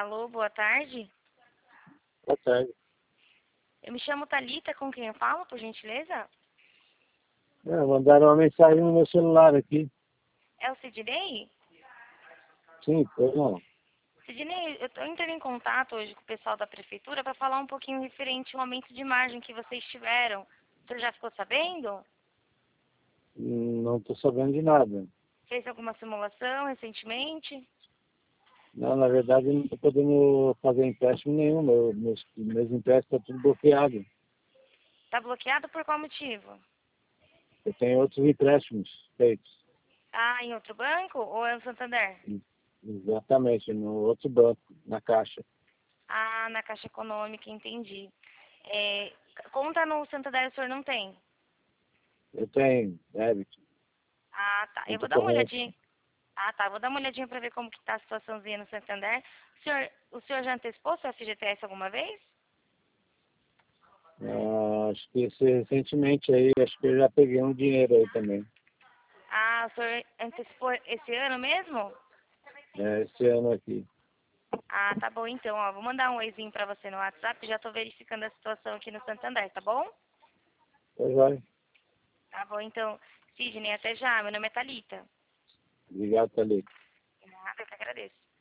Alô, boa tarde. Boa tarde. Eu me chamo Thalita, com quem eu falo, por gentileza? Mandaram uma mensagem no meu celular aqui. É o Sidney? Sim, pois não. Sidney, eu estou entrando em contato hoje com o pessoal da prefeitura para falar um pouquinho referente ao aumento de margem que vocês tiveram. O senhor já ficou sabendo? Não estou sabendo de nada. Fez alguma simulação recentemente? Não, na verdade, eu não estou podendo fazer empréstimo nenhum. Meus empréstimos estão tudo bloqueado. Está bloqueado por qual motivo? Eu tenho outros empréstimos feitos. Ah, em outro banco ou é no Santander? Exatamente, no outro banco, na Caixa. Ah, na Caixa Econômica, entendi. Conta no Santander o senhor não tem? Eu tenho débito, Ah, tá. Eu conta vou dar uma corrente. olhadinha. Ah, tá. Vou dar uma olhadinha para ver como que tá a situaçãozinha no Santander. O senhor já antecipou seu FGTS alguma vez? Acho que recentemente aí, acho que eu já peguei um dinheiro aí também. Ah, o senhor antecipou esse ano mesmo? Esse ano aqui. Ah, tá bom então, ó. Vou mandar um oizinho pra você no WhatsApp. Já tô verificando a situação aqui no Santander, tá bom? Pois vai. Tá bom então. Sidney, até já. Meu nome é Thalita. Obrigado, Thalita. Nada, eu que agradeço.